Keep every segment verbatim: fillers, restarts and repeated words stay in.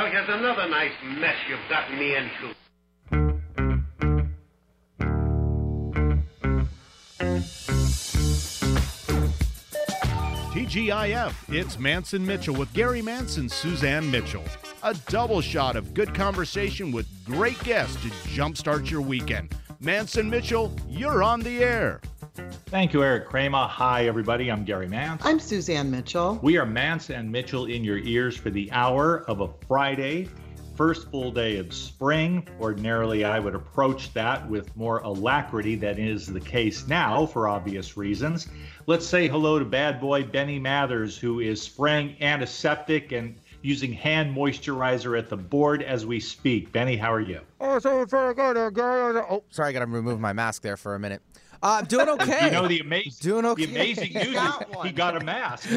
Well, here's another nice mess you've gotten me into. T G I F, it's Manson Mitchell with Gary Manson, Suzanne Mitchell. A double shot of good conversation with great guests to jumpstart your weekend. Manson Mitchell, you're on the air. Thank you, Eric Kramer. Hi, everybody. I'm Gary Manson. I'm Suzanne Mitchell. We are Manson and Mitchell in your ears for the hour of a Friday, first full day of spring. Ordinarily, I would approach that with more alacrity than is the case now for obvious reasons. Let's say hello to bad boy Benny Mathers, who is spraying antiseptic and using hand moisturizer at the board as we speak. Benny, how are you? Oh, so very good, uh, Gary. Oh, sorry, I got to remove my mask there for a minute. Uh, I'm doing okay. You know the amazing, doing okay. the amazing news is he got a mask.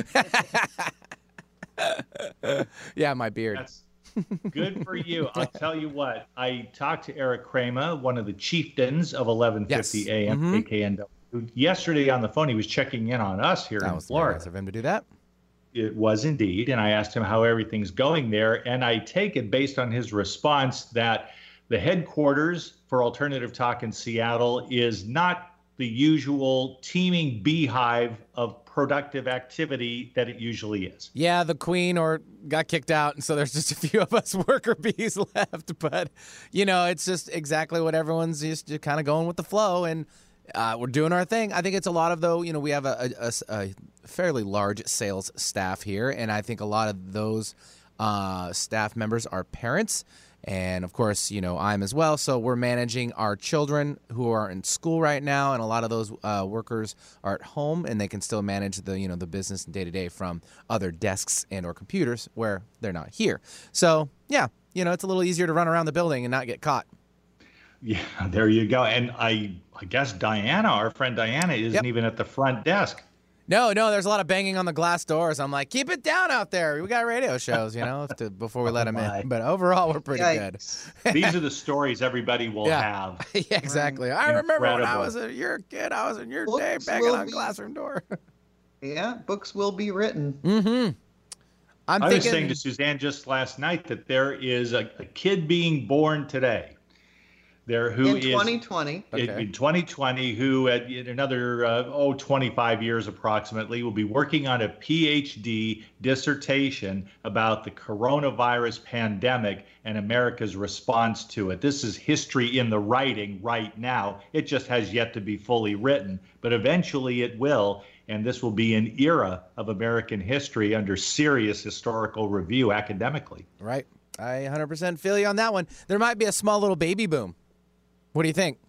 Yeah, my beard. That's good for you. I'll tell you what. I talked to Eric Kramer, one of the chieftains of eleven fifty Yes. A M Mm-hmm. K K N W. Yesterday on the phone, he was checking in on us here That in was Florida. nice of him to do that. It was indeed, and I asked him how everything's going there, and I take it based on his response that the headquarters for Alternative Talk in Seattle is not the usual teeming beehive of productive activity that it usually is. Yeah, the queen or got kicked out, and so there's just a few of us worker bees left. But, you know, it's just exactly what everyone's just kind of going with the flow, and uh, we're doing our thing. I think it's a lot of, though, you know, we have a, a, a fairly large sales staff here, and I think a lot of those uh, staff members are parents. And, of course, you know, I'm as well. So we're managing our children who are in school right now, and a lot of those uh, workers are at home, and they can still manage the, you know, the business day-to-day from other desks and or computers where they're not here. So, yeah, you know, it's a little easier to run around the building and not get caught. Yeah, there you go. And I, I guess Diana, our friend Diana, isn't Yep. even at the front desk. No, no, there's a lot of banging on the glass doors. I'm like, keep it down out there. We got radio shows, you know, to, before we let them my. in. But overall, we're pretty Yikes. These are the stories everybody will Yeah. have. good. Yeah, exactly. I remember when I Incredible. was a your kid, I was in your Books day banging will on be- classroom door. Yeah, books will be written. Mm-hmm. I'm I thinking, was saying to Suzanne just last night that there is a, a kid being born today. There who In is twenty twenty. in, Okay. in twenty twenty, who at in another uh, oh twenty-five years approximately will be working on a P H D dissertation about the coronavirus pandemic and America's response to it. This is history in the writing right now. It just has yet to be fully written, but eventually it will. And this will be an era of American history under serious historical review academically. right? I one hundred percent feel you on that one. There might be a small little baby boom. What do you think?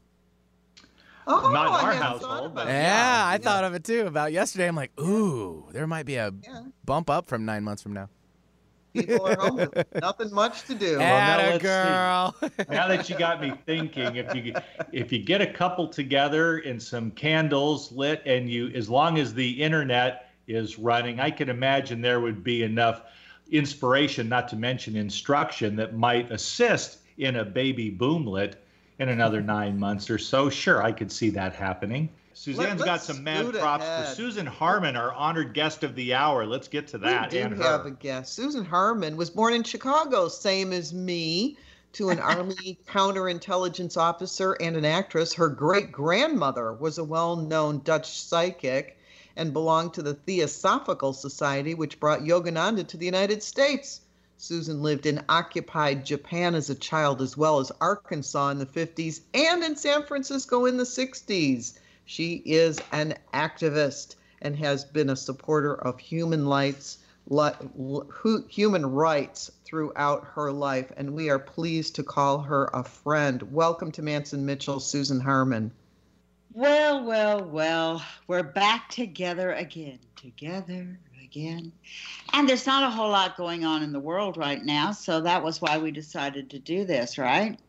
Oh, Not in I our hadn't household, thought about but- it. Yeah, I thought of it too. About yesterday, I'm like, ooh, there might be a Yeah. bump up from nine months from now. People are home with nothing much to do. now Atta let's see. girl. Now that you got me thinking, if you if you get a couple together and some candles lit, and you, as long as the internet is running, I can imagine there would be enough inspiration, not to mention instruction, that might assist in a baby boomlet in another nine months or so. Sure, I could see that happening. Suzanne's Let- got let's some mad scoot props ahead. for Susan Harmon, our honored guest of the hour. Let's get to that. We do and have her. a guest. Susan Harmon was born in Chicago, same as me, to an Army counterintelligence officer and an actress. Her great-grandmother was a well-known Dutch psychic and belonged to the Theosophical Society, which brought Yogananda to the United States. Susan lived in occupied Japan as a child, as well as Arkansas in the fifties and in San Francisco in the sixties. She is an activist and has been a supporter of human rights, li- hu- human rights throughout her life, and we are pleased to call her a friend. Welcome to Manson Mitchell, Susan Harmon. Well, well, well, we're back together again, together again. And there's not a whole lot going on in the world right now, so that was why we decided to do this, right?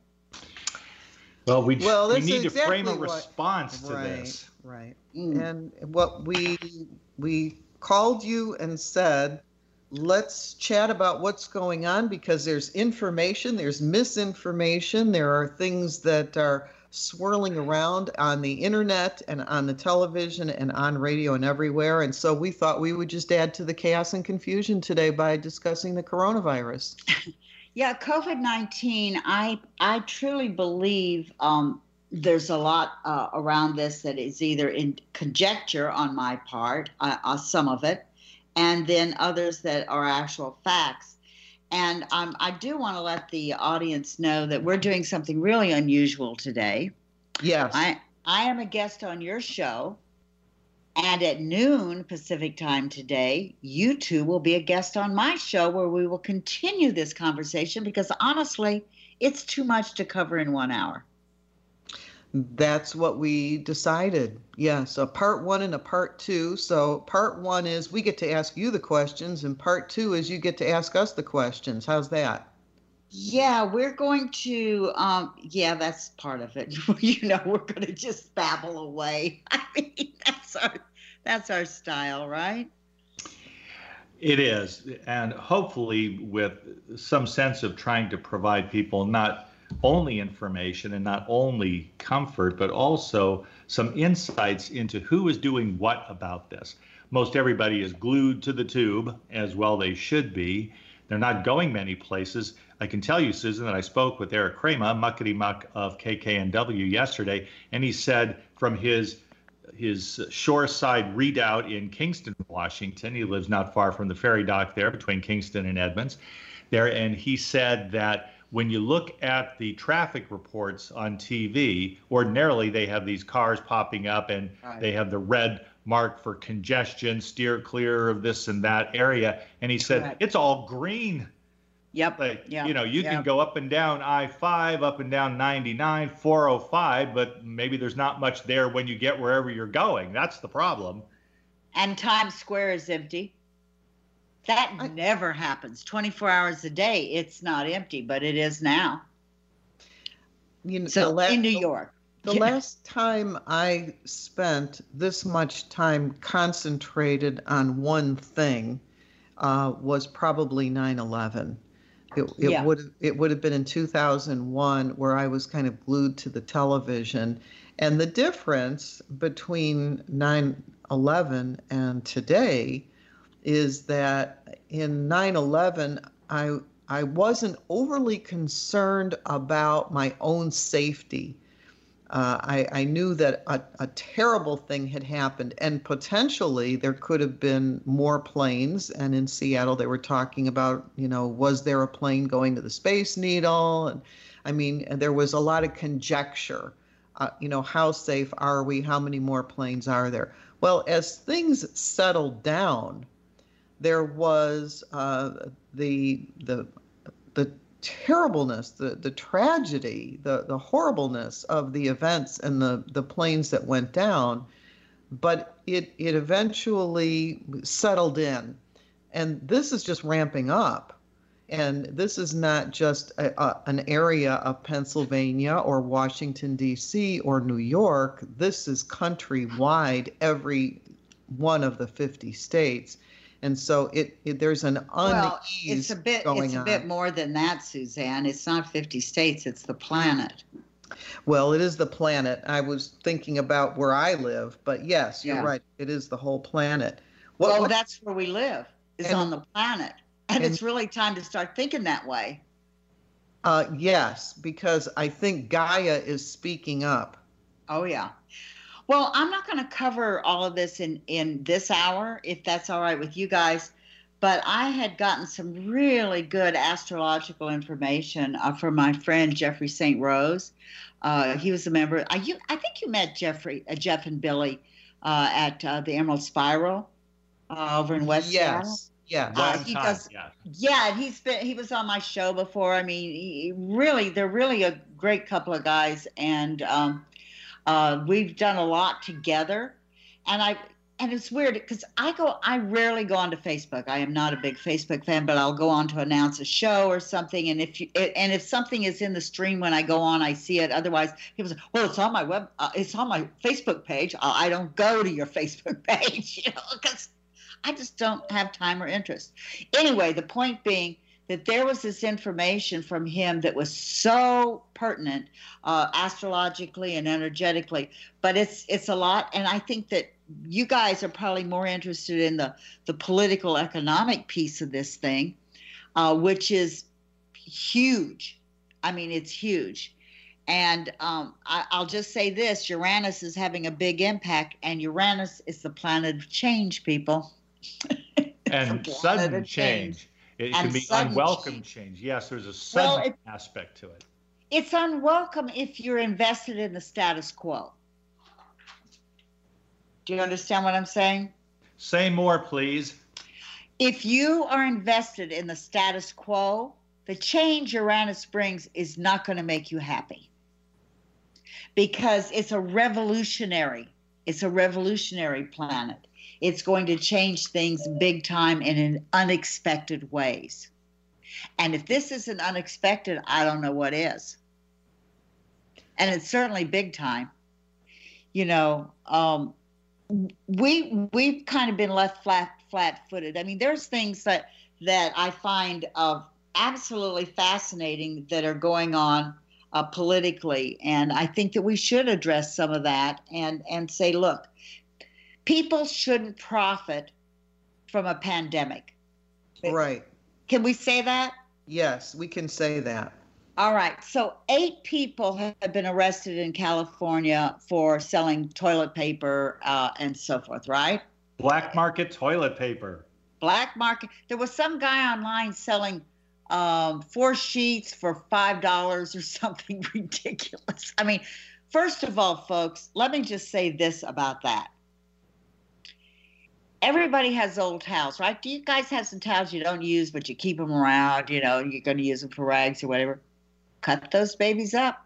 Well, we, Well, we this need is to frame a exactly what- response to right, this. right. Mm. And what we we called you and said, let's chat about what's going on, because there's information, there's misinformation, there are things that are swirling around on the internet and on the television and on radio and everywhere. And so we thought we would just add to the chaos and confusion today by discussing the coronavirus. Yeah, COVID nineteen, I, I truly believe um, there's a lot uh, around this that is either in conjecture on my part, uh, uh, some of it, and then others that are actual facts. And um, I do want to let the audience know that we're doing something really unusual today. Yes. I, I am a guest on your show. And at noon Pacific time today, you two will be a guest on my show where we will continue this conversation because honestly, it's too much to cover in one hour. That's what we decided. Yeah, so part one and a part two. So part one is we get to ask you the questions, and part two is you get to ask us the questions. How's that? Yeah, we're going to, um, yeah, that's part of it. You know, we're going to just babble away. I mean, that's our, that's our style, right? It is. And hopefully with some sense of trying to provide people not only information and not only comfort, but also some insights into who is doing what about this. Most everybody is glued to the tube, as well they should be. They're not going many places. I can tell you, Susan, that I spoke with Eric Kramer, muckety muck of K K N W yesterday, and he said from his his shoreside redoubt in Kingston, Washington, he lives not far from the ferry dock there between Kingston and Edmonds, there, and he said that when you look at the traffic reports on T V, ordinarily they have these cars popping up and right. They have the red mark for congestion, steer clear of this and that area. And he said, Correct. It's all green. Yep. Like, yep. You know, you yep. can go up and down I five, up and down ninety-nine, four oh five, but maybe there's not much there when you get wherever you're going. That's the problem. And Times Square is empty. That I, never happens. twenty-four hours a day, it's not empty, but it is now. You know, so last, in New York. The yeah. last time I spent this much time concentrated on one thing uh, was probably nine eleven. It, it yeah. would it would have been in two thousand one where I was kind of glued to the television. And the difference between nine eleven and today is that in nine eleven, I I wasn't overly concerned about my own safety. Uh, I, I knew that a, a terrible thing had happened, and potentially there could have been more planes. And in Seattle, they were talking about, you know, was there a plane going to the Space Needle? And I mean, there was a lot of conjecture. Uh, you know, how safe are we? How many more planes are there? Well, as things settled down, there was uh, the the the terribleness, the the tragedy, the the horribleness of the events and the the planes that went down, but it it eventually settled in, and this is just ramping up, and this is not just a, a, an area of Pennsylvania or Washington D C or New York. This is countrywide, every one of the fifty states. And so it, it there's an unease well, it's a bit, going it's a on. bit more than that, Suzanne. It's not fifty states, it's the planet. Well, it is the planet. I was thinking about where I live, but yes, you're yeah. right. It is the whole planet. What, well, what, that's where we live, is and, on the planet. And, and it's really time to start thinking that way. Uh, yes, because I think Gaia is speaking up. Oh, yeah. Well, I'm not going to cover all of this in, in this hour, if that's all right with you guys. But I had gotten some really good astrological information uh, from my friend Jeffrey Saint Rose. Uh, he was a member. I, you, I think you met Jeffrey, uh, Jeff and Billy uh, at uh, the Emerald Spiral uh, over in West Seattle. Yes. Yeah. Uh, he time, does. Yeah. yeah, and he's been. He was on my show before. I mean, he, really, they're really a great couple of guys, and. Um, Uh, we've done a lot together, and I and it's weird because I go I rarely go onto Facebook. I am not a big Facebook fan, but I'll go on to announce a show or something. And if you and if something is in the stream when I go on, I see it. Otherwise, people say, "Well, it's on my web. Uh, it's on my Facebook page." I don't go to your Facebook page, you know, because I just don't have time or interest. Anyway, the point being that there was this information from him that was so pertinent uh, astrologically and energetically, but it's it's a lot. And I think that you guys are probably more interested in the, the political economic piece of this thing, uh, which is huge. I mean, it's huge. And um, I, I'll just say this, Uranus is having a big impact, and Uranus is the planet of change, people. And sudden change. change. It and can be unwelcome change. change. Yes, there's a sudden well, it, aspect to it. It's unwelcome if you're invested in the status quo. Do you understand what I'm saying? Say more, please. If you are invested in the status quo, the change Uranus brings is not going to make you happy. Because it's a revolutionary, it's a revolutionary planet. It's going to change things big time and in unexpected ways. And if this isn't unexpected, I don't know what is. And it's certainly big time. You know, um, we we've kind of been left flat flat-footed. I mean, there's things that that I find of absolutely fascinating that are going on uh, politically, and I think that we should address some of that and and say, look, people shouldn't profit from a pandemic. Right. Can we say that? Yes, we can say that. All right. So eight people have been arrested in California for selling toilet paper uh, and so forth, right? Black market toilet paper. Black market. There was some guy online selling um, four sheets for five dollars or something ridiculous. I mean, first of all, folks, let me just say this about that. Everybody has old towels, right? Do you guys have some towels you don't use, but you keep them around? You know, you're going to use them for rags or whatever. Cut those babies up.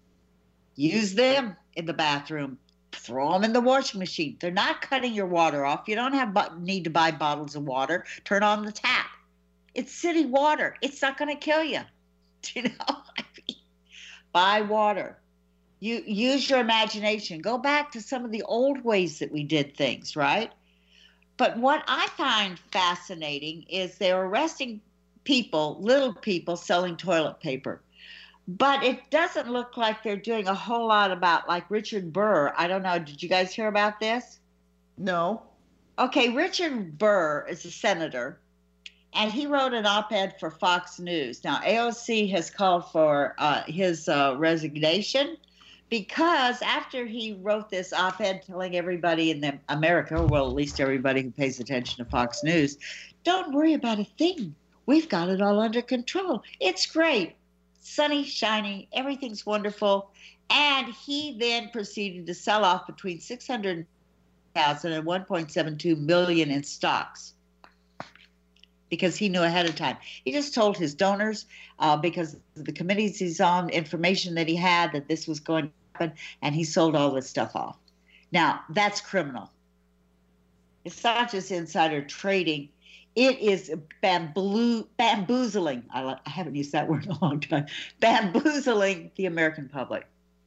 Use them in the bathroom. Throw them in the washing machine. They're not cutting your water off. You don't have need to buy bottles of water. Turn on the tap. It's city water. It's not going to kill you. You know, I mean, buy water. You use your imagination. Go back to some of the old ways that we did things, right? But what I find fascinating is they're arresting people, little people, selling toilet paper. But it doesn't look like they're doing a whole lot about, like Richard Burr. I don't know. Did you guys hear about this? No. Okay, Richard Burr is a senator, and he wrote an op-ed for Fox News. Now, A O C has called for uh, his uh, resignation because after he wrote this op-ed telling everybody in the America, well, at least everybody who pays attention to Fox News, don't worry about a thing. We've got it all under control. It's great. Sunny, shiny, everything's wonderful. And he then proceeded to sell off between six hundred thousand and one point seven two million in stocks because he knew ahead of time. He just told his donors, uh, because of the committees he's on, information that he had, that this was going to happen, and he sold all this stuff off. Now, that's criminal. It's not just insider trading. It is bamboo, bamboozling. I, I haven't used that word in a long time. Bamboozling the American public.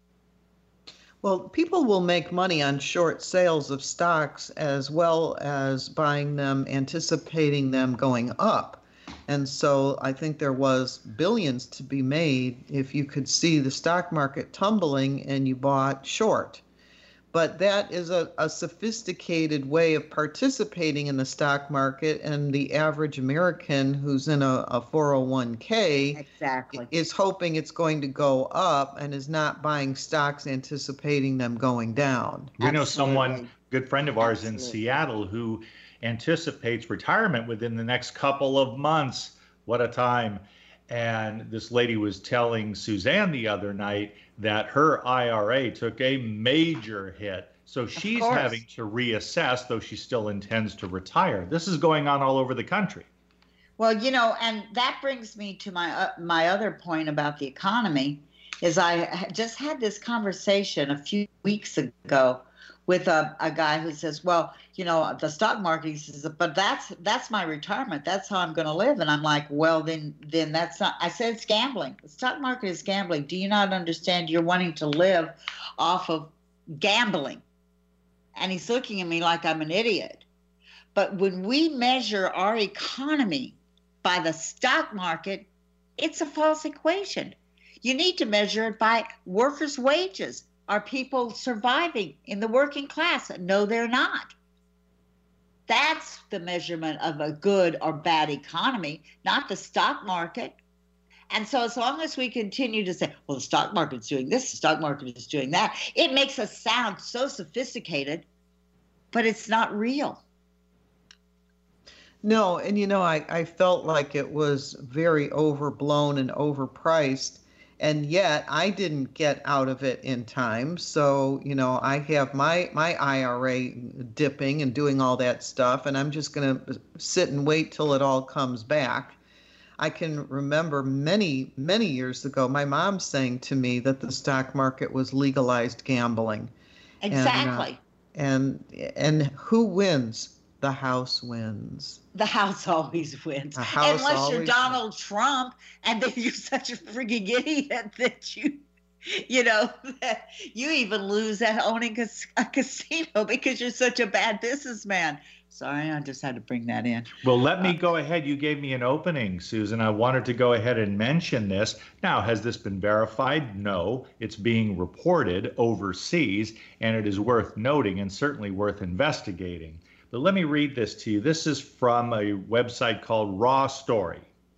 Well, people will make money on short sales of stocks as well as buying them, anticipating them going up. And so I think there was billions to be made if you could see the stock market tumbling and you bought short. But that is a, a sophisticated way of participating in the stock market, and the average American who's in a, a four oh one k exactly. is hoping it's going to go up and is not buying stocks anticipating them going down. We know Absolutely. someone, good friend of ours Absolutely. in Seattle, who anticipates retirement within the next couple of months. What a time. And this lady was telling Suzanne the other night that her I R A took a major hit. So she's having to reassess, though she still intends to retire. This is going on all over the country. Well, you know, and that brings me to my uh, my other point about the economy, is I just had this conversation a few weeks ago with a, a guy who says, well, you know, the stock market, he says, but that's that's my retirement. That's how I'm going to live. And I'm like, well, then then that's not, I said, it's gambling. The stock market is gambling. Do you not understand? You're wanting to live off of gambling. And he's looking at me like I'm an idiot. But when we measure our economy by the stock market, it's a false equation. You need to measure it by workers' wages. Are people surviving in the working class? No, they're not. That's the measurement of a good or bad economy, not the stock market. And so as long as we continue to say, well, the stock market's doing this, the stock market is doing that, it makes us sound so sophisticated, but it's not real. No, and you know, I, I felt like it was very overblown and overpriced, and yet I didn't get out of it in time. So, you know, I have my, my I R A dipping and doing all that stuff, and I'm just going to sit and wait till it all comes back. I can remember many, many years ago, my mom saying to me that the stock market was legalized gambling. Exactly. And, uh, and, and who wins? The house wins. The house always wins. House Unless always you're Donald wins. Trump, and then you're such a freaking idiot that you, you know, that you even lose at owning a, a casino because you're such a bad businessman. Sorry, I just had to bring that in. Well, let me go ahead. You gave me an opening, Susan. I wanted to go ahead and mention this. Now, has this been verified? No. It's being reported overseas, and it is worth noting and certainly worth investigating. But let me read this to you. This is from a website called Raw Story.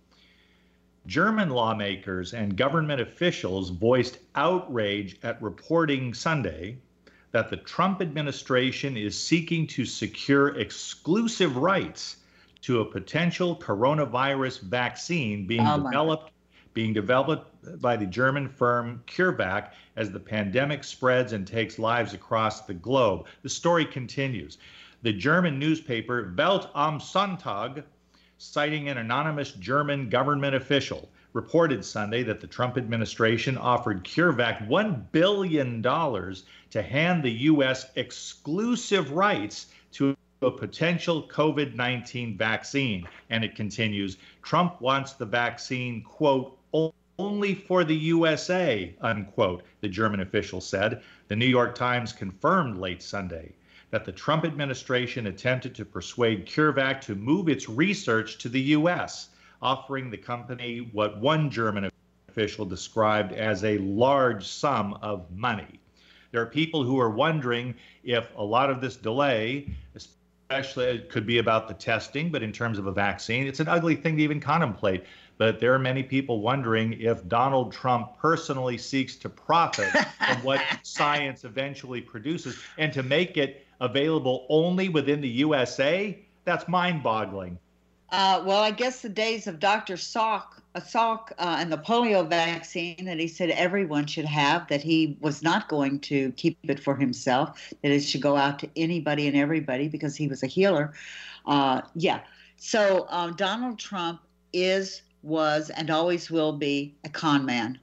German lawmakers and government officials voiced outrage at reporting Sunday that the Trump administration is seeking to secure exclusive rights to a potential coronavirus vaccine being oh developed being developed by the German firm CureVac as the pandemic spreads and takes lives across the globe. The story continues. The German newspaper Welt am Sonntag, citing an anonymous German government official, reported Sunday that the Trump administration offered CureVac one billion dollars to hand the U S exclusive rights to a potential COVID nineteen vaccine. And it continues, Trump wants the vaccine, quote, only for the U S A, unquote, the German official said. The New York Times confirmed late Sunday that the Trump administration attempted to persuade CureVac to move its research to the U S, offering the company what one German official described as a large sum of money. There are people who are wondering if a lot of this delay, especially it could be about the testing, but in terms of a vaccine, it's an ugly thing to even contemplate. But there are many people wondering if Donald Trump personally seeks to profit from what science eventually produces and to make it available only within the U S A. That's mind-boggling. Uh, well, I guess the days of Doctor Salk, uh, Salk uh, and the polio vaccine that he said everyone should have, that he was not going to keep it for himself, that it should go out to anybody and everybody because he was a healer. Uh, yeah. So um, Donald Trump is, was, and always will be a con man.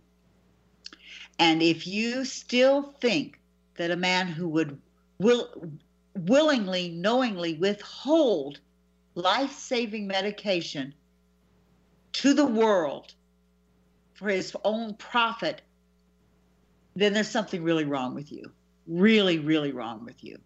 And if you still think that a man who would will willingly, knowingly withhold life-saving medication to the world for his own profit, then there's something really wrong with you. Really, really wrong with you.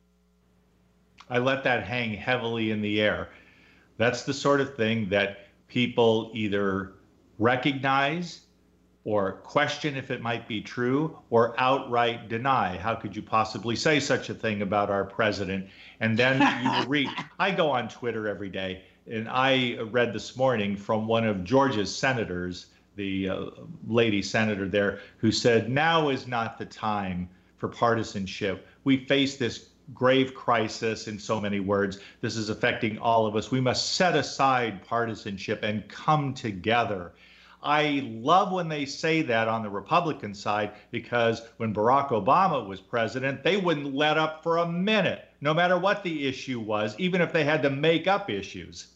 I let that hang heavily in the air. That's the sort of thing that people either recognize or question if it might be true, or outright deny. How could you possibly say such a thing about our president? And then you will read, I go on Twitter every day, and I read this morning from one of Georgia's senators, the uh, lady senator there, who said, now is not the time for partisanship. We face this grave crisis, in so many words. This is affecting all of us. We must set aside partisanship and come together. I love when they say that on the Republican side, because when Barack Obama was president, they wouldn't let up for a minute, no matter what the issue was, even if they had to make up issues.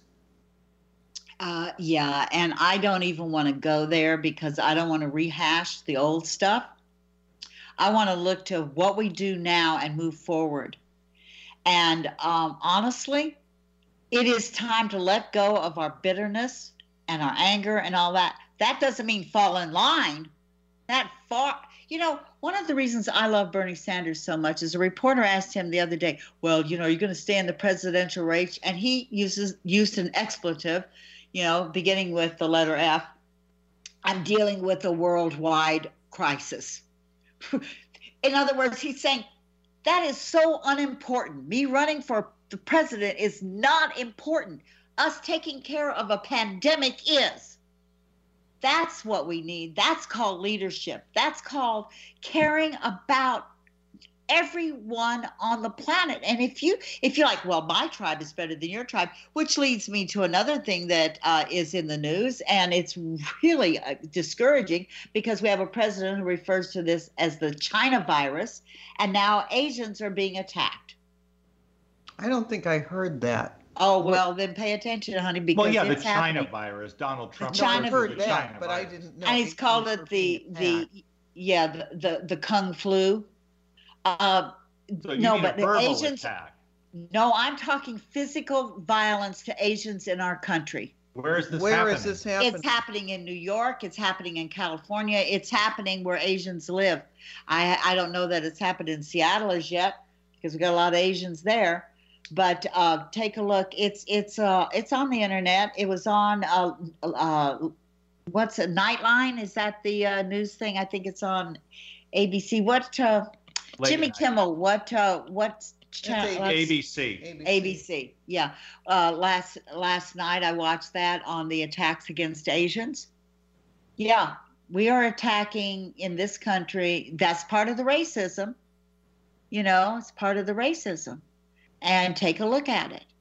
Uh, yeah, and I don't even want to go there because I don't want to rehash the old stuff. I want to look to what we do now and move forward. And um, honestly, it is time to let go of our bitterness and our anger and all that. That doesn't mean fall in line. That far, you know, one of the reasons I love Bernie Sanders so much is a reporter asked him the other day, well, you know, you're going to stay in the presidential race. And he uses used an expletive, you know, beginning with the letter F. I'm dealing with a worldwide crisis. In other words, he's saying that is so unimportant. Me running for the president is not important. Us taking care of a pandemic is. That's what we need. That's called leadership. That's called caring about everyone on the planet. And if you if you're like, well, my tribe is better than your tribe, which leads me to another thing that uh, is in the news, and it's really uh, discouraging because we have a president who refers to this as the China virus, and now Asians are being attacked. I don't think I heard that. Oh, well, then pay attention, honey, because well, yeah, the it's China happening. virus. Donald Trump. China- I heard the that, China but I virus. didn't know. And he's called it the the yeah the the, the Kung flu. Uh, So you no, mean but a the verbal Asians. attack. No, I'm talking physical violence to Asians in our country. Where is this Where happening? is this happening? It's happening in New York. It's happening in California. It's happening where Asians live. I I don't know that it's happened in Seattle as yet because we got a lot of Asians there. But uh, take a look. It's it's uh it's on the internet. It was on uh, uh what's a Nightline? Is that the uh, news thing? I think it's on A B C. What uh, Late Jimmy night. Kimmel? What uh what? cha- It's let's- A B C. A B C, yeah. Uh, last last night I watched that on the attacks against Asians. Yeah, we are attacking in this country. That's part of the racism. You know, it's part of the racism. And take a look at it.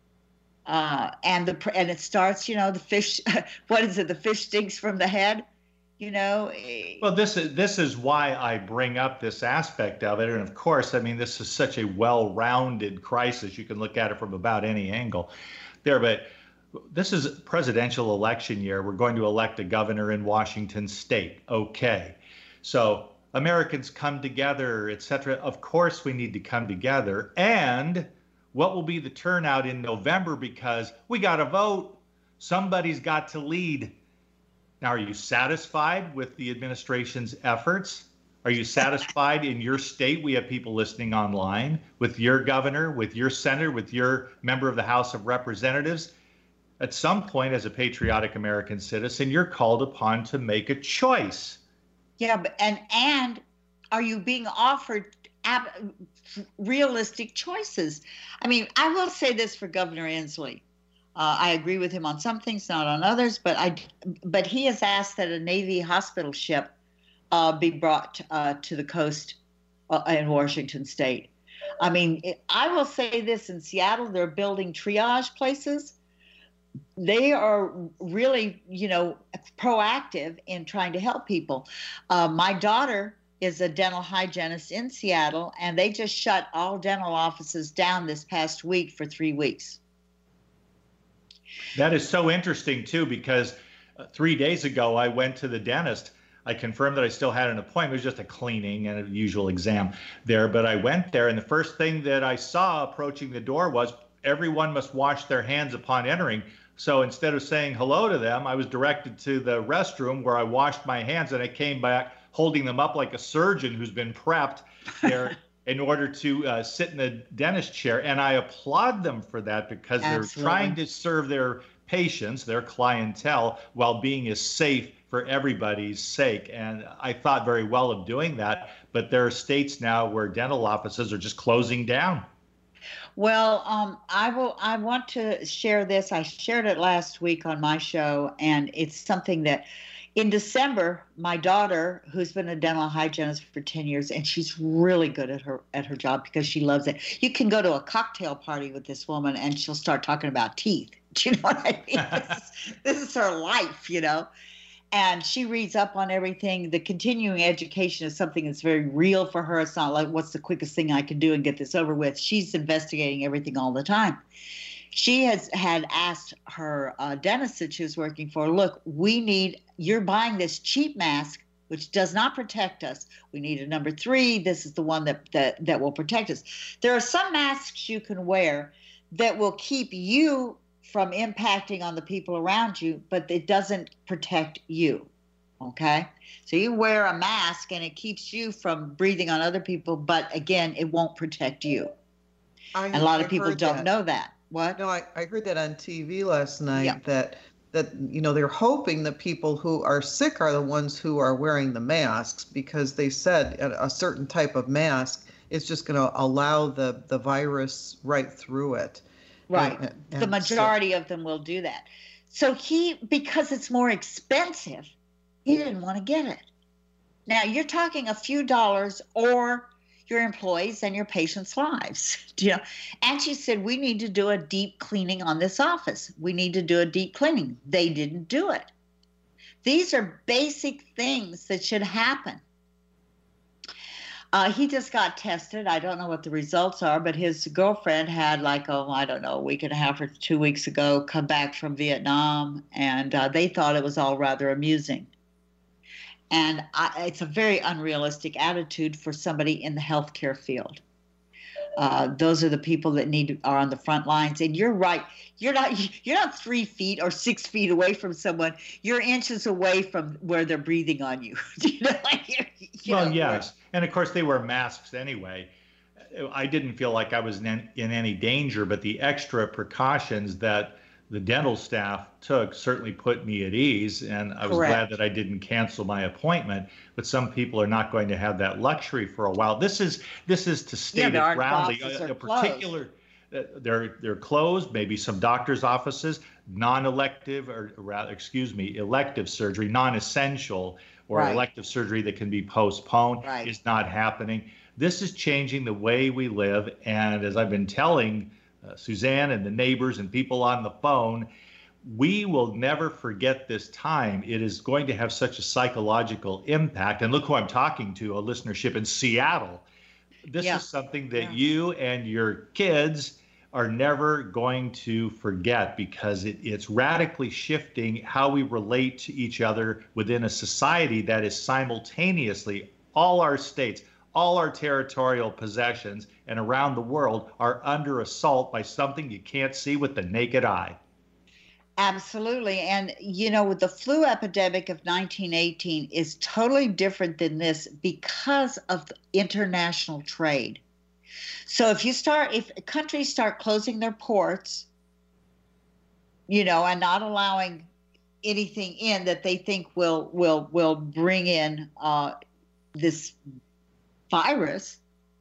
Uh, and the and it starts. You know, the fish. What is it? The fish stinks from the head. You know. Well, this is this is why I bring up this aspect of it, and of course, I mean, this is such a well-rounded crisis. You can look at it from about any angle there, but this is presidential election year. We're going to elect a governor in Washington State. Okay, so Americans come together, et cetera. Of course, we need to come together. And what will be the turnout in November? Because we got to vote. Somebody's got to lead. Now, are you satisfied with the administration's efforts? Are you satisfied in your state? We have people listening online with your governor, with your senator, with your member of the House of Representatives. At some point, as a patriotic American citizen, you're called upon to make a choice. Yeah, but and and are you being offered ab- realistic choices? I mean, I will say this for Governor Inslee. Uh, I agree with him on some things, not on others. But I, but he has asked that a Navy hospital ship uh, be brought uh, to the coast uh, in Washington State. I mean, it, I will say this: in Seattle, they're building triage places. They are really, you know, proactive in trying to help people. Uh, my daughter is a dental hygienist in Seattle, and they just shut all dental offices down this past week for three weeks. That is so interesting, too, because uh, three days ago, I went to the dentist. I confirmed that I still had an appointment. It was just a cleaning and a usual exam there. But I went there, and the first thing that I saw approaching the door was everyone must wash their hands upon entering. So instead of saying hello to them, I was directed to the restroom where I washed my hands, and I came back holding them up like a surgeon who's been prepped there in order to uh, sit in the dentist chair. And I applaud them for that because Absolutely. they're trying to serve their patients, their clientele, while being as safe for everybody's sake. And I thought very well of doing that. But there are states now where dental offices are just closing down. Well, um, I will. I want to share this. I shared it last week on my show, and it's something that in December, my daughter, who's been a dental hygienist for ten years, and she's really good at her at her job because she loves it. You can go to a cocktail party with this woman, and she'll start talking about teeth. Do you know what I mean? this, is, this is her life, you know. And she reads up on everything. The continuing education is something that's very real for her. It's not like, what's the quickest thing I can do and get this over with? She's investigating everything all the time. She has had asked her uh, dentist that she was working for, look, we need, you're buying this cheap mask, which does not protect us. We need a number three. This is the one that, that, that will protect us. There are some masks you can wear that will keep you from impacting on the people around you, but it doesn't protect you, okay? So you wear a mask and it keeps you from breathing on other people, but again, it won't protect you. I, And a lot of I people heard don't that. know that. What? No, I, I heard that on T V last night Yeah. that that you know they're hoping the people who are sick are the ones who are wearing the masks because they said a, a certain type of mask is just going to allow the the virus right through it. Right. And- The and so- majority of them will do that. So he, because it's more expensive, he didn't want to get it. Now you're talking a few dollars or your employees and your patients' lives. You know? And she said, we need to do a deep cleaning on this office. We need to do a deep cleaning. They didn't do it. These are basic things that should happen. Uh, he just got tested. I don't know what the results are, but his girlfriend had like, oh, I don't know, a week and a half or two weeks ago, come back from Vietnam, and uh, they thought it was all rather amusing. And I, it's a very unrealistic attitude for somebody in the healthcare field. Uh, those are the people that need are on the front lines. And you're right. You're not you're not three feet or six feet away from someone. You're inches away from where they're breathing on you. you know, like you well, know, yes. And of course, they wear masks anyway. I didn't feel like I was in, in any danger, but the extra precautions that the dental staff took certainly put me at ease, and I was Correct. glad that I didn't cancel my appointment. But some people are not going to have that luxury for a while. This is this is to state Yeah, it roundly. offices A, are a particular, uh, they're they're closed. Maybe some doctors' offices, non-elective or rather, excuse me, elective surgery, non-essential or Right. elective surgery that can be postponed Right. is not happening. This is changing the way we live, and as I've been telling Uh, Suzanne and the neighbors and people on the phone, we will never forget this time. It is going to have such a psychological impact. And look who I'm talking to, a listenership in Seattle. This Yeah. is something that Yeah. you and your kids are never going to forget, because it, it's radically shifting how we relate to each other within a society that is simultaneously all our states, all our territorial possessions and around the world are under assault by something you can't see with the naked eye. Absolutely. And, you know, with the flu epidemic of nineteen eighteen is totally different than this because of the international trade. So if you start, if countries start closing their ports, you know, and not allowing anything in that they think will will will bring in uh, this virus,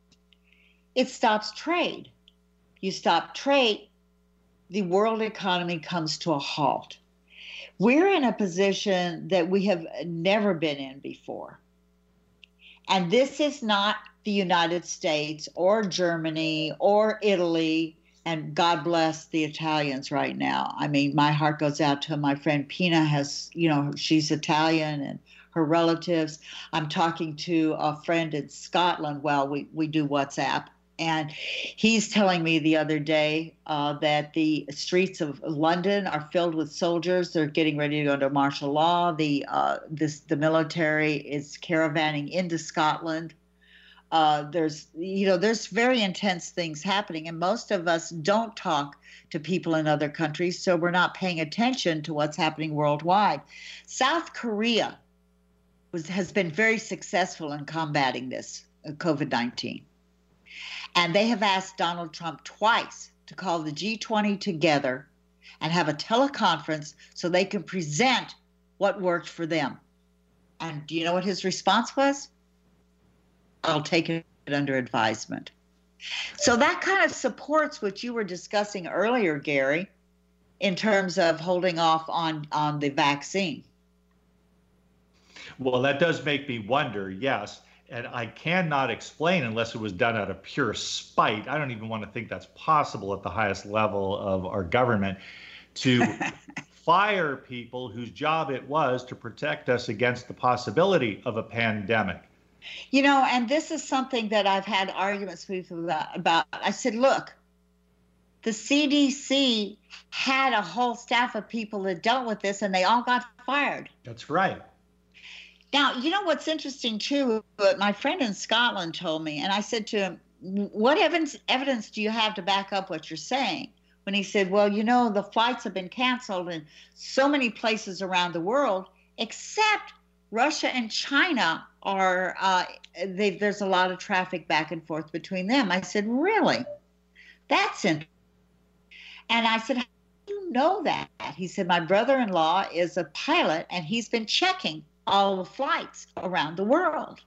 it stops trade. You stop trade, the world economy comes to a halt. We're in a position that we have never been in before. And this is not the United States or Germany or Italy, and God bless the Italians right now. I mean, my heart goes out to my friend Pina has, you know, she's Italian, and her relatives. I'm talking to a friend in Scotland. Well, we, we do WhatsApp. And he's telling me the other day uh, that the streets of London are filled with soldiers. They're getting ready to go into martial law. The uh, this the military is caravanning into Scotland. Uh, there's you know there's very intense things happening, and most of us don't talk to people in other countries, so we're not paying attention to what's happening worldwide. South Korea was has been very successful in combating this uh, COVID nineteen. And they have asked Donald Trump twice to call the G twenty together and have a teleconference so they can present what worked for them. And do you know what his response was? I'll take it under advisement. So that kind of supports what you were discussing earlier, Gary, in terms of holding off on, on the vaccine. Well, that does make me wonder, yes. And I cannot explain unless it was done out of pure spite. I don't even want to think that's possible at the highest level of our government, to fire people whose job it was to protect us against the possibility of a pandemic. You know, and this is something that I've had arguments with people about. I said, look, the C D C had a whole staff of people that dealt with this, and they all got fired. That's right. Now, you know what's interesting, too? What my friend in Scotland told me, and I said to him, what evidence, evidence do you have to back up what you're saying? When he said, well, you know, the flights have been canceled in so many places around the world, except Russia and China are, uh, they, there's a lot of traffic back and forth between them. I said, really? That's interesting. And I said, how do you know that? He said, my brother-in-law is a pilot, and he's been checking all the flights around the world.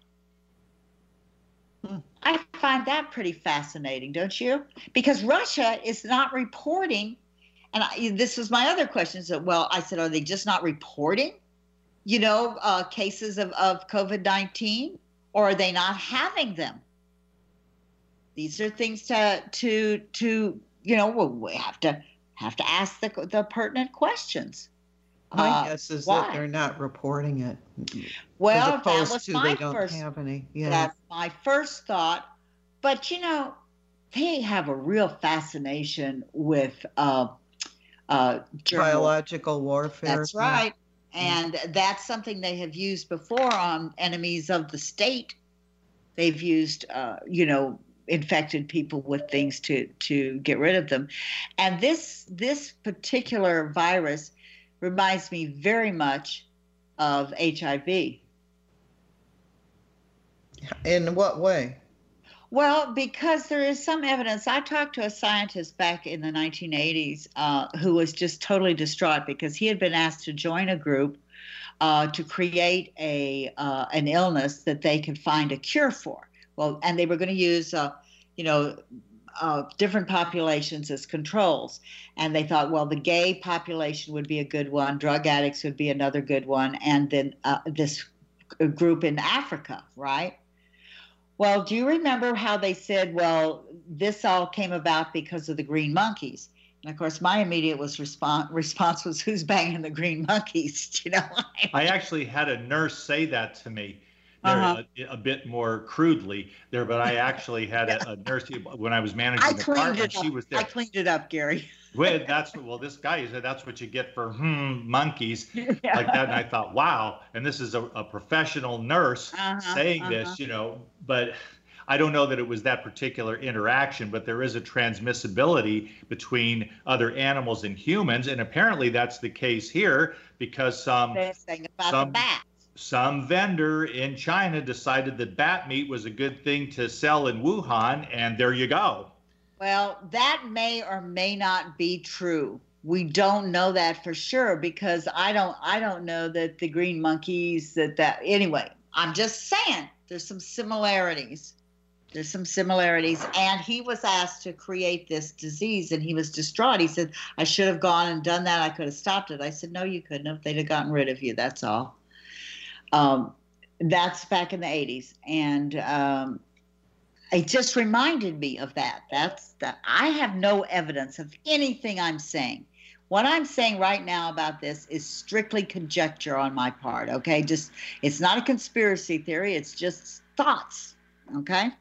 I find that pretty fascinating, don't you? Because Russia is not reporting And I, this was my other question. So, well, I said, are they just not reporting, you know, uh, cases of, of COVID nineteen, or are they not having them? These are things to, to, to, you know, we have to, have to ask the, the pertinent questions. My uh, guess is why? that they're not reporting it. Well, as opposed that was to my they don't first, have any. Yeah. That's my first thought. But, you know, they have a real fascination with uh, uh, germ- Biological warfare. That's right. And that's something they have used before on enemies of the state. They've used, uh, you know, infected people with things to, to get rid of them. And this this particular virus reminds me very much of H I V. In what way? Well, because there is some evidence. I talked to a scientist back in the nineteen eighties uh, who was just totally distraught because he had been asked to join a group uh, to create a uh, an illness that they could find a cure for. Well, and they were going to use, uh, you know, uh, different populations as controls. And they thought, well, the gay population would be a good one, drug addicts would be another good one, and then uh, this group in Africa, right? Well, do you remember how they said, well, this all came about because of the green monkeys? And of course, my immediate was response response was, who's banging the green monkeys? You know, I actually had a nurse say that to me. Uh-huh. A, a bit more crudely there, but I actually had a, a nurse when I was managing I the cleaned department. it up. She was there. I cleaned it up, Gary. Well, that's well. This guy said that's what you get for hmm monkeys Yeah. like that, and I thought, wow. And this is a, a professional nurse Uh-huh, saying uh-huh. this, you know. But I don't know that it was that particular interaction. But there is a transmissibility between other animals and humans, and apparently that's the case here because some They're saying about some- the bats. some vendor in China decided that bat meat was a good thing to sell in Wuhan, and there you go. Well, that may or may not be true. We don't know that for sure because I don't I don't know that the green monkeys that that anyway, I'm just saying there's some similarities. There's some similarities. And he was asked to create this disease and he was distraught. He said, I should have gone and done that. I could have stopped it. I said, no, you couldn't have. They'd have gotten rid of you. That's all. Um, that's back in the eighties. And um, it just reminded me of that. That's that. I have no evidence of anything I'm saying. What I'm saying right now about this is strictly conjecture on my part. Okay. Just, it's not a conspiracy theory. It's just thoughts. Okay.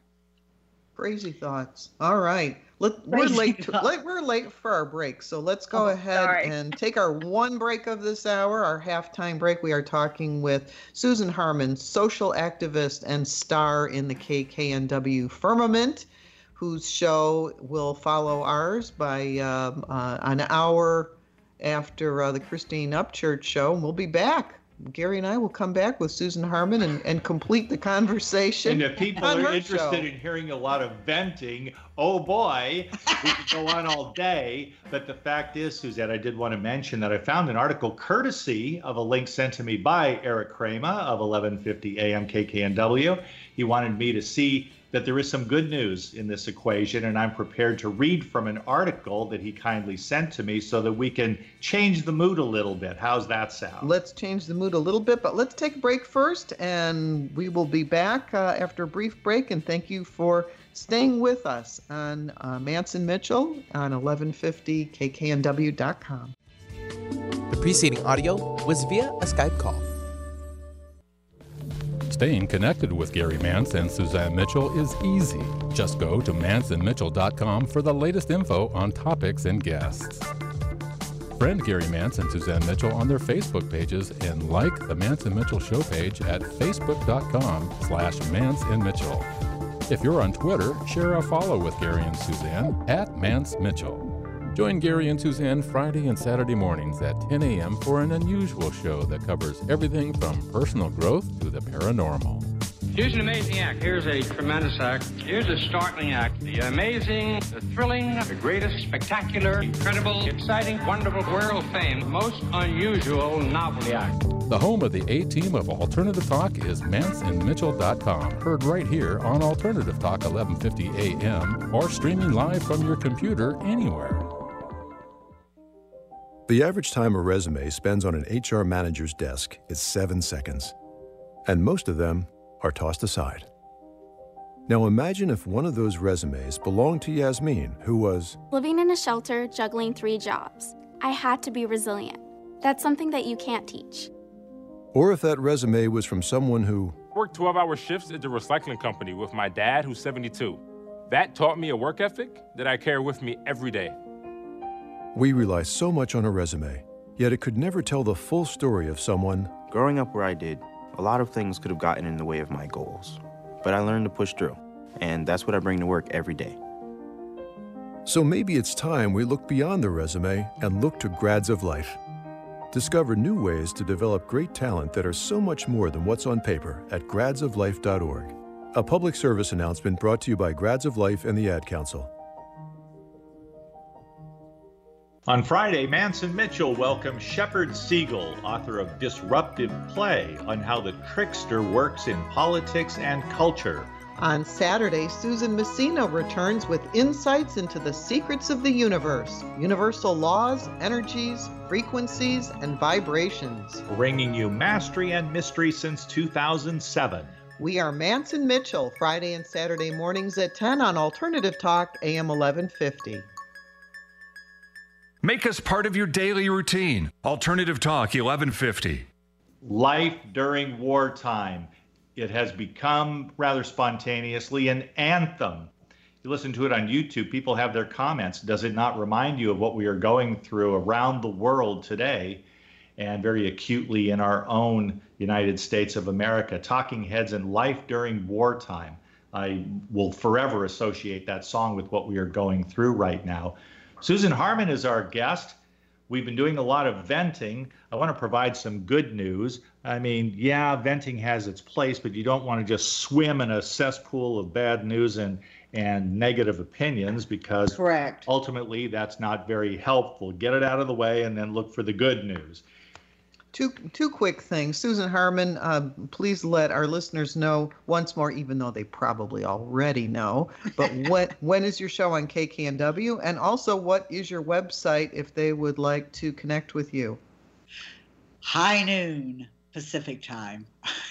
Crazy thoughts. All right. Let, we're Crazy late. To, thoughts. late. We're late for our break, so let's go Oh, ahead sorry. and take our one break of this hour, our halftime break. We are talking with Susan Harmon, social activist and star in the K K N W firmament, whose show will follow ours by um, uh, an hour after uh, the Christine Upchurch show. And we'll be back. Gary and I will come back with Susan Harmon and, and complete the conversation. And if people on are her interested show. in hearing a lot of venting, oh boy, we could go on all day. But the fact is, Suzette, I did want to mention that I found an article courtesy of a link sent to me by Eric Kramer of eleven fifty A M K K N W. He wanted me to see that there is some good news in this equation, and I'm prepared to read from an article that he kindly sent to me so that we can change the mood a little bit. How's that sound? Let's change the mood a little bit, but let's take a break first, and we will be back uh, after a brief break. And thank you for staying with us on uh, Manson Mitchell on eleven fifty K K N W dot com. The preceding audio was via a Skype call. Staying connected with Gary Mance and Suzanne Mitchell is easy. Just go to Manson Mitchell dot com for the latest info on topics and guests. Friend Gary Mance and Suzanne Mitchell on their Facebook pages and like the Mance and Mitchell show page at facebook dot com slash Mance and Mitchell. If you're on Twitter, share a follow with Gary and Suzanne at Mance Mitchell. Join Gary and Suzanne Friday and Saturday mornings at ten a m for an unusual show that covers everything from personal growth to the paranormal. Here's an amazing act. Here's a tremendous act. Here's a startling act. The amazing, the thrilling, the greatest, spectacular, incredible, exciting, wonderful, world fame, most unusual novelty act. The home of the A-Team of Alternative Talk is Mance and Mitchell dot com, heard right here on Alternative Talk eleven fifty A M or streaming live from your computer anywhere. The average time a resume spends on an H R manager's desk is seven seconds, and most of them are tossed aside. Now imagine if one of those resumes belonged to Yasmin, who was living in a shelter, juggling three jobs. I had to be resilient. That's something that you can't teach. Or if that resume was from someone who worked twelve-hour shifts at the recycling company with my dad, who's seventy-two. That taught me a work ethic that I carry with me every day. We rely so much on a resume, yet it could never tell the full story of someone. Growing up where I did, a lot of things could have gotten in the way of my goals, but I learned to push through, and that's what I bring to work every day. So maybe it's time we look beyond the resume and look to Grads of Life. Discover new ways to develop great talent that are so much more than what's on paper at grads of life dot org. A public service announcement brought to you by Grads of Life and the Ad Council. On Friday, Manson Mitchell welcomed Shepard Siegel, author of Disruptive Play, on how the trickster works in politics and culture. On Saturday, Susan Messina returns with insights into the secrets of the universe, universal laws, energies, frequencies, and vibrations. Bringing you mastery and mystery since two thousand seven. We are Manson Mitchell, Friday and Saturday mornings at ten on Alternative Talk, A M eleven fifty. Make us part of your daily routine. Alternative Talk, eleven fifty. Life during wartime. It has become, rather spontaneously, an anthem. You listen to it on YouTube, people have their comments. Does it not remind you of what we are going through around the world today, and very acutely in our own United States of America? Talking Heads and Life During Wartime. I will forever associate that song with what we are going through right now. Susan Harmon is our guest. We've been doing a lot of venting. I want to provide some good news. I mean, yeah, venting has its place, but you don't want to just swim in a cesspool of bad news and, and negative opinions, because Correct. ultimately that's not very helpful. Get it out of the way and then look for the good news. Two two quick things. Susan Harmon, uh, please let our listeners know once more, even though they probably already know, but when, when is your show on K K N W? And also, what is your website if they would like to connect with you? High noon Pacific time.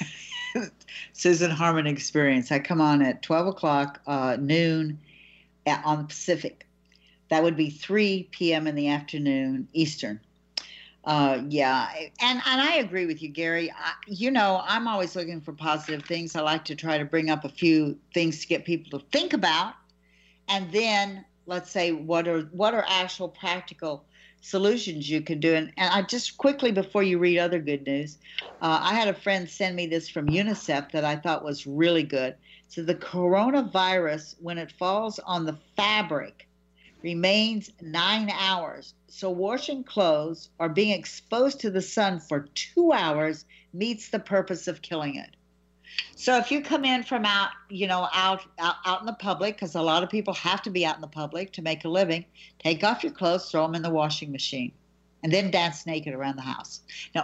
Susan Harmon Experience. I come on at twelve o'clock uh, noon at, on the Pacific. That would be three p.m. in the afternoon Eastern. Uh, yeah, and, and I agree with you, Gary. I, you know, I'm always looking for positive things. I like to try to bring up a few things to get people to think about, and then let's say what are what are actual practical solutions you can do. And, and I just quickly, before you read other good news, uh, I had a friend send me this from UNICEF that I thought was really good. So the coronavirus, when it falls on the fabric, remains nine hours. So washing clothes or being exposed to the sun for two hours meets the purpose of killing it. So if you come in from out, you know, out out, out in the public, because a lot of people have to be out in the public to make a living, take off your clothes, throw them in the washing machine, and then dance naked around the house. No.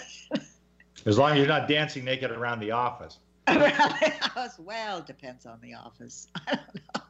As long as you're not dancing naked around the office. Around the house, well, it depends on the office. I don't know.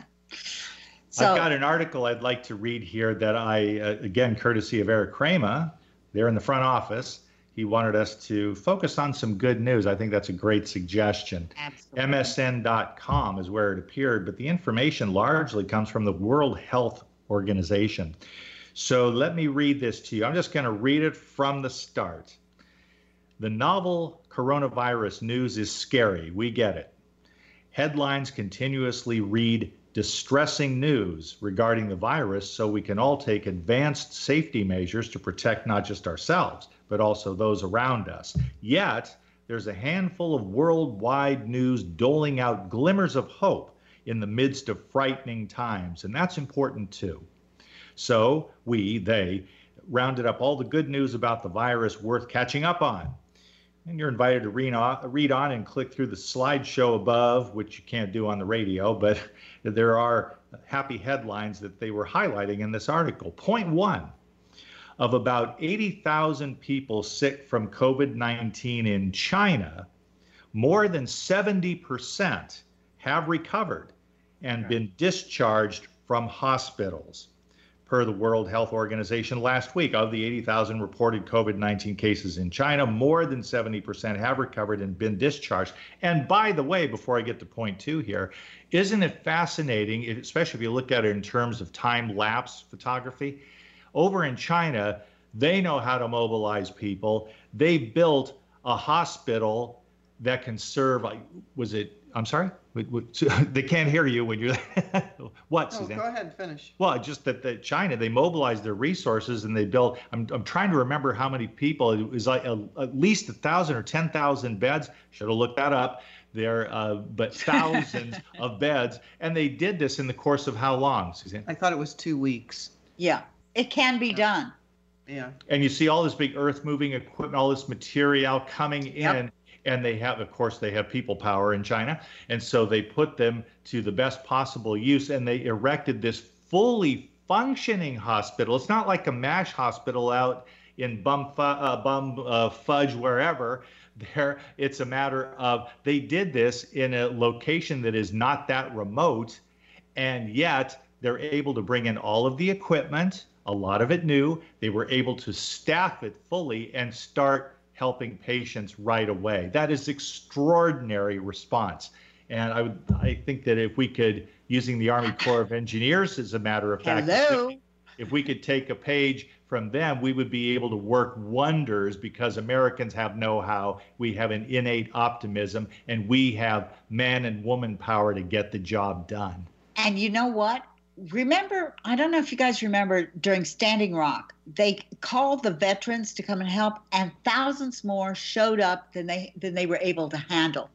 So, I've got an article I'd like to read here that I, uh, again, courtesy of Eric Kramer, there in the front office. He wanted us to focus on some good news. I think that's a great suggestion. Absolutely. M S N dot com is where it appeared, but the information largely comes from the World Health Organization. So let me read this to you. I'm just going to read it from the start. The novel coronavirus news is scary. We get it. Headlines continuously read distressing news regarding the virus, so we can all take advanced safety measures to protect not just ourselves, but also those around us. Yet, there's a handful of worldwide news doling out glimmers of hope in the midst of frightening times, and that's important too. So we, they, rounded up all the good news about the virus worth catching up on. And you're invited to read on, read on and click through the slideshow above, which you can't do on the radio, but there are happy headlines that they were highlighting in this article. Point one, of about eighty thousand people sick from COVID nineteen in China, more than seventy percent have recovered and been discharged from hospitals. per the World Health Organization last week. Of the eighty thousand reported COVID nineteen cases in China, more than seventy percent have recovered and been discharged. And by the way, before I get to point two here, isn't it fascinating, especially if you look at it in terms of time-lapse photography? Over in China, they know how to mobilize people. They built a hospital that can serve, was it, I'm sorry? They can't hear you when you're, what, oh, Suzanne? Go ahead and finish. Well, just that, that China, they mobilized their resources and they built, I'm, I'm trying to remember how many people, it was like a, at least a thousand or ten thousand beds, should have looked that up there, uh, but thousands of beds. And they did this in the course of how long, Suzanne? I thought it was two weeks. Yeah, it can be done. Yeah. And you see all this big earth moving equipment, all this material coming in. Yep. And they have, of course, they have people power in China. And so they put them to the best possible use. And they erected this fully functioning hospital. It's not like a MASH hospital out in bum, uh, bum uh, fudge, wherever. There, it's a matter of they did this in a location that is not that remote. And yet they're able to bring in all of the equipment, a lot of it new. They were able to staff it fully and start helping patients right away. That is extraordinary response. And I would, I think that if we could, using the Army Corps of Engineers as a matter of fact, Hello. if, if we could take a page from them, we would be able to work wonders because Americans have know-how, we have an innate optimism, and we have man and woman power to get the job done. And you know what? Remember, I don't know if you guys remember during Standing Rock, they called the veterans to come and help, and thousands more showed up than they than they were able to handle.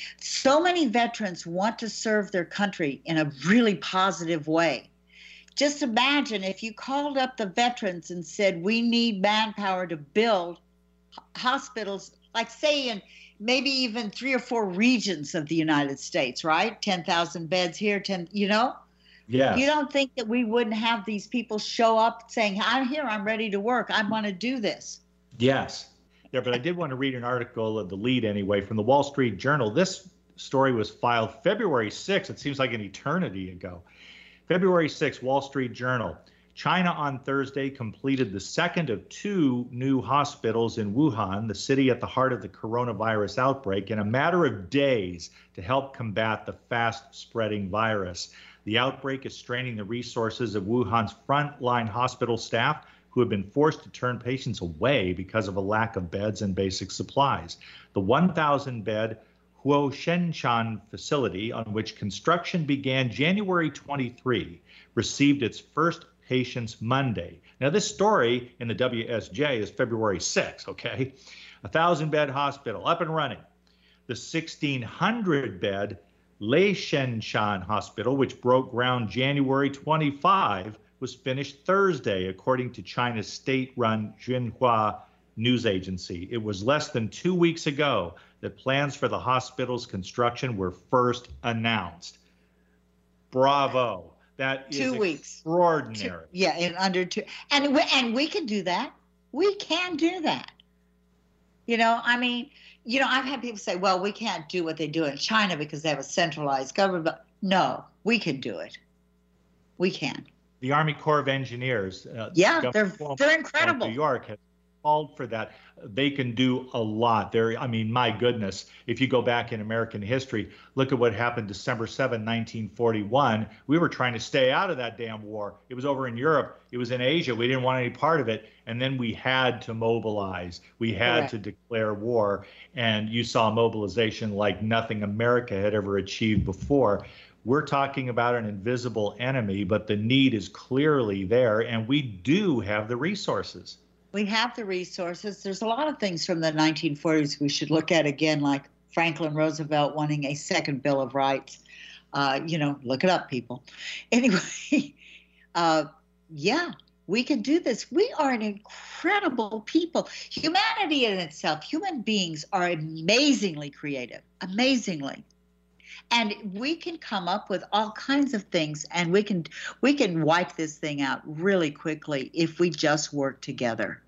So many veterans want to serve their country in a really positive way. Just imagine if you called up the veterans and said, we need manpower to build hospitals, like say in maybe even three or four regions of the United States, right? ten thousand beds here, ten, you know? Yeah. You don't think that we wouldn't have these people show up saying, I'm here, I'm ready to work, I want to do this? Yes. Yeah, but I did want to read an article, the lead anyway, from the Wall Street Journal. This story was filed February sixth. It seems like an eternity ago. February sixth, Wall Street Journal. China on Thursday completed the second of two new hospitals in Wuhan, the city at the heart of the coronavirus outbreak, in a matter of days to help combat the fast-spreading virus. The outbreak is straining the resources of Wuhan's frontline hospital staff, who have been forced to turn patients away because of a lack of beds and basic supplies. The one thousand bed Huoshenshan facility, on which construction began January twenty-third, received its first patients Monday. Now, this story in the W S J is February sixth, okay? A thousand bed hospital up and running. The sixteen hundred bed Leishenshan Hospital, which broke ground January twenty-fifth, was finished Thursday, according to China's state-run Xinhua news agency. It was less than two weeks ago that plans for the hospital's construction were first announced. Bravo. That is two weeks. Extraordinary. Two, yeah, in under two. And we, and we can do that. We can do that. You know, I mean, you know, I've had people say, well, we can't do what they do in China because they have a centralized government. No, we can do it. We can. The Army Corps of Engineers. Uh, yeah, they're they're incredible. New York has called for that. They can do a lot. They're, I mean, my goodness, if you go back in American history, look at what happened December seventh, nineteen forty-one. We were trying to stay out of that damn war. It was over in Europe. It was in Asia. We didn't want any part of it. And then we had to mobilize. We had Correct. to declare war. And you saw mobilization like nothing America had ever achieved before. We're talking about an invisible enemy, but the need is clearly there, and we do have the resources. We have the resources. There's a lot of things from the nineteen forties we should look at again, like Franklin Roosevelt wanting a second Bill of Rights. Uh, you know, look it up, people. Anyway, uh, yeah, we can do this. We are an incredible people. Humanity in itself, human beings are amazingly creative, amazingly. And we can come up with all kinds of things, and we can we can wipe this thing out really quickly if we just work together.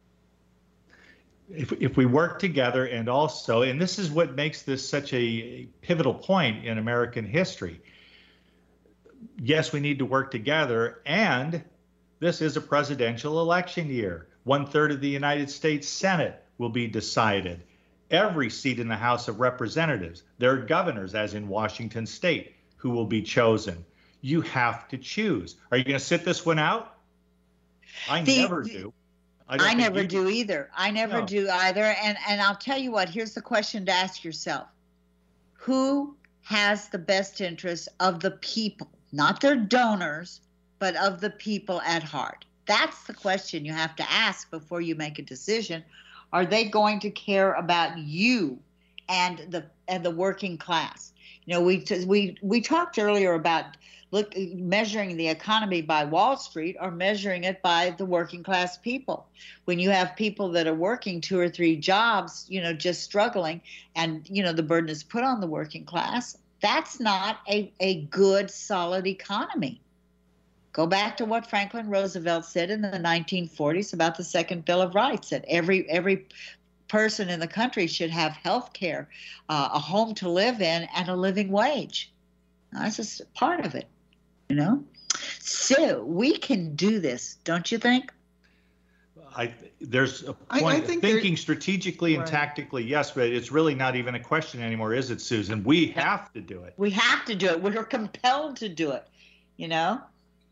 If, if we work together, and also, and this is what makes this such a pivotal point in American history. Yes, we need to work together, and This is a presidential election year. One third of the United States Senate will be decided. Every seat in the House of Representatives, there are governors, as in Washington State, who will be chosen. You have to choose. Are you going to sit this one out? I The- never do. don't I think never you- do either. I never No. do either. And and I'll tell you what, here's the question to ask yourself. Who has the best interest of the people, not their donors, but of the people at heart? That's the question you have to ask before you make a decision. Are they going to care about you and the and the working class? You know, we we we talked earlier about look measuring the economy by Wall Street or measuring it by the working class people. When you have people that are working two or three jobs, you know, just struggling, and you know the burden is put on the working class, that's not a, a good, solid economy. Go back to what Franklin Roosevelt said in the nineteen forties about the Second Bill of Rights, that every every person in the country should have health care, uh, a home to live in, and a living wage. That's just part of it, you know? So we can do this, don't you think? I, there's a I- I point think thinking there- strategically and Right. tactically, yes, but it's really not even a question anymore, is it, Susan? We have to do it. We have to do it. We're compelled to do it, you know?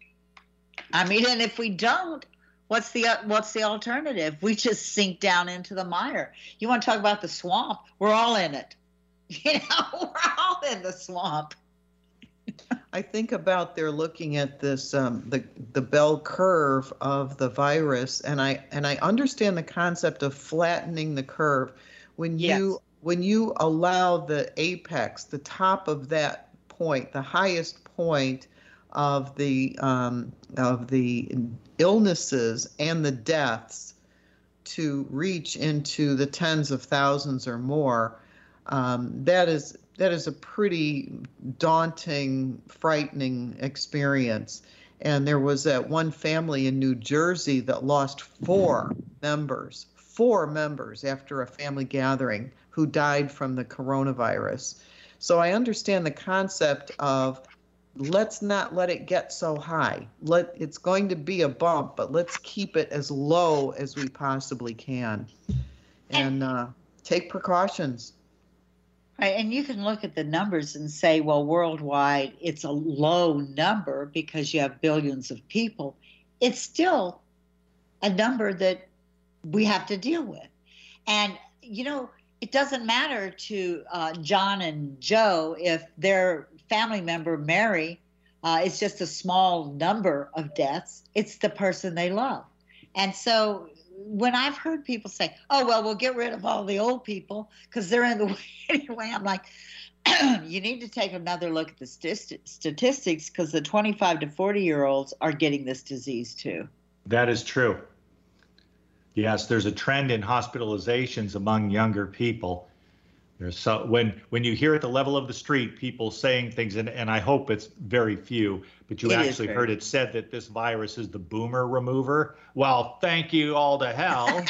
I mean, and if we don't, what's the what's the alternative? We just sink down into the mire. You want to talk about the swamp? We're all in it. You know, we're all in the swamp. I think about they're looking at this um, the the bell curve of the virus, and I and I understand the concept of flattening the curve. When you Yes. when you allow the apex, the top of that point, the highest point of the um, of the illnesses and the deaths, to reach into the tens of thousands or more, um, that is that is a pretty daunting, frightening experience. And there was that one family in New Jersey that lost four members, four members after a family gathering who died from the coronavirus. So I understand the concept of let's not let it get so high. Let it's going to be a bump, but let's keep it as low as we possibly can, and uh, take precautions. Right, and you can look at the numbers and say, well, worldwide, it's a low number because you have billions of people. It's still a number that we have to deal with. And, you know, it doesn't matter to uh, John and Joe if their family member, Mary, uh, is just a small number of deaths. It's the person they love. And so when I've heard people say, oh, well, we'll get rid of all the old people because they're in the way anyway, I'm like, you need to take another look at the st- statistics because the twenty-five to forty-year-olds are getting this disease too. That is true. Yes, there's a trend in hospitalizations among younger people. There's so when when you hear at the level of the street people saying things, and, and I hope it's very few, but you It is actually very heard it said that this virus is the boomer remover. Well, thank you all to hell.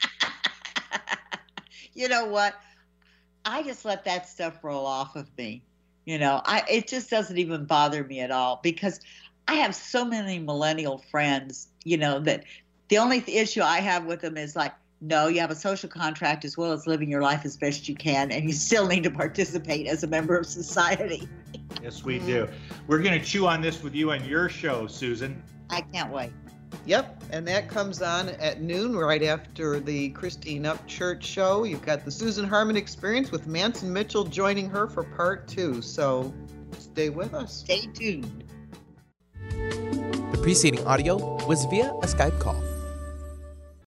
You know what? I just let that stuff roll off of me. You know, I it just doesn't even bother me at all because I have so many millennial friends, you know, that the only th- issue I have with them is like, no, you have a social contract as well as living your life as best you can, and you still need to participate as a member of society. Yes, we do. We're going to chew on this with you on your show, Susan. I can't wait. Yep, and that comes on at noon right after the Christine Upchurch show. You've got the Susan Harmon Experience with Manson Mitchell joining her for part two. So stay with us. Stay tuned. The preceding audio was via a Skype call.